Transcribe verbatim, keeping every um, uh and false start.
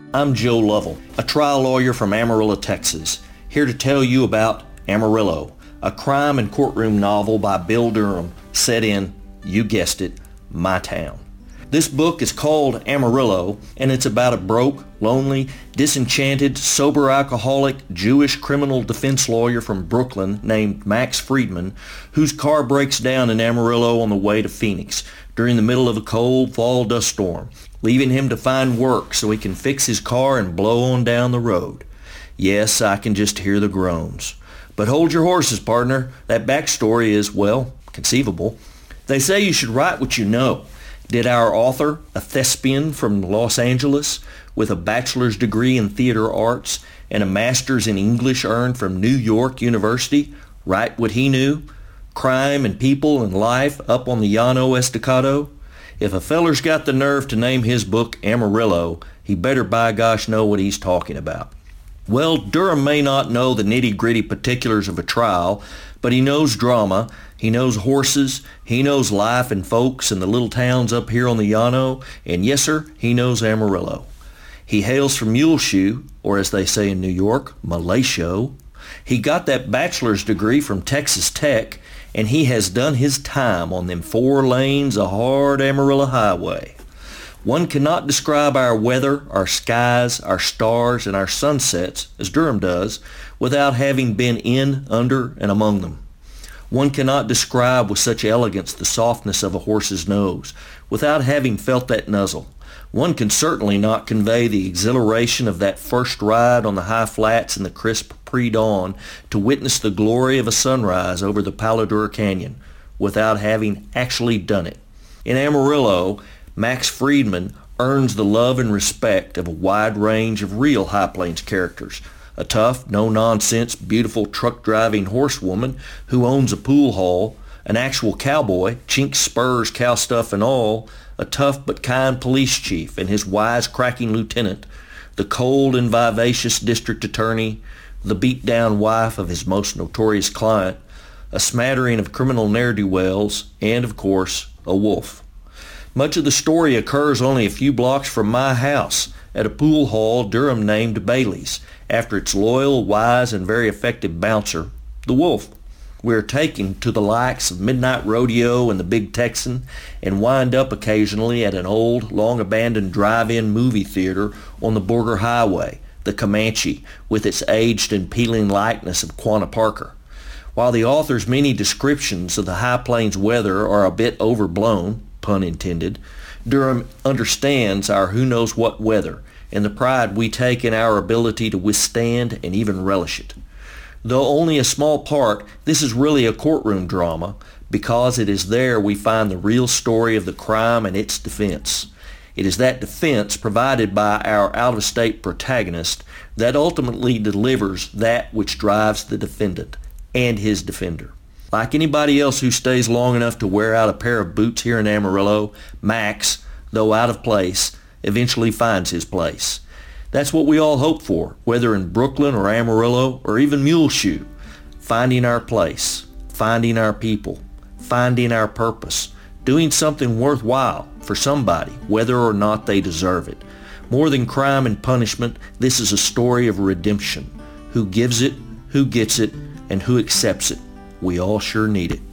I'm Joe Lovell, a trial lawyer from Amarillo, Texas, here to tell you about Amarillo, a crime and courtroom novel by Bill Durham set in, you guessed it, my town. This book is called Amarillo, and it's about a broke, lonely, disenchanted, sober alcoholic, Jewish criminal defense lawyer from Brooklyn named Max Friedman, whose car breaks down in Amarillo on the way to Phoenix during the middle of a cold fall dust storm, leaving him to find work so he can fix his car and blow on down the road. Yes, I can just hear the groans. But hold your horses, partner. That backstory is, well, conceivable. They say you should write what you know. Did our author, a thespian from Los Angeles with a bachelor's degree in theater arts and a master's in English earned from New York University, write what he knew? Crime and people and life up on the Llano Estacado? If a feller's got the nerve to name his book Amarillo, he better by gosh know what he's talking about. Well, Durham may not know the nitty-gritty particulars of a trial, but he knows drama, he knows horses, he knows life and folks in the little towns up here on the Llano, and yes, sir, he knows Amarillo. He hails from Muleshoe, or as they say in New York, Malaysia. He got that bachelor's degree from Texas Tech, and he has done his time on them four lanes of hard Amarillo highway. One cannot describe our weather, our skies, our stars, and our sunsets, as Durham does, without having been in, under, and among them. One cannot describe with such elegance the softness of a horse's nose, without having felt that nuzzle. One can certainly not convey the exhilaration of that first ride on the high flats in the crisp pre-dawn to witness the glory of a sunrise over the Palo Duro Canyon, without having actually done it. In Amarillo, Max Friedman earns the love and respect of a wide range of real High Plains characters. A tough, no-nonsense, beautiful truck-driving horsewoman who owns a pool hall, an actual cowboy, chinks spurs, cow stuff and all, a tough but kind police chief and his wise-cracking lieutenant, the cold and vivacious district attorney, the beat-down wife of his most notorious client, a smattering of criminal ne'er-do-wells, and, of course, a wolf. Much of the story occurs only a few blocks from my house, at a pool hall Durham named Bailey's, after its loyal, wise, and very effective bouncer, the Wolf. We are taken to the likes of Midnight Rodeo and the Big Texan, and wind up occasionally at an old, long-abandoned drive-in movie theater on the Borger Highway, the Comanche, with its aged and peeling likeness of Quanah Parker. While the author's many descriptions of the High Plains weather are a bit overblown, pun intended, Durham understands our who-knows-what weather and the pride we take in our ability to withstand and even relish it. Though only a small part, this is really a courtroom drama because it is there we find the real story of the crime and its defense. It is that defense provided by our out-of-state protagonist that ultimately delivers that which drives the defendant and his defender. Like anybody else who stays long enough to wear out a pair of boots here in Amarillo, Max, though out of place, eventually finds his place. That's what we all hope for, whether in Brooklyn or Amarillo or even Muleshoe. Finding our place, finding our people, finding our purpose, doing something worthwhile for somebody, whether or not they deserve it. More than crime and punishment, this is a story of redemption. Who gives it, who gets it, and who accepts it. We all sure need it.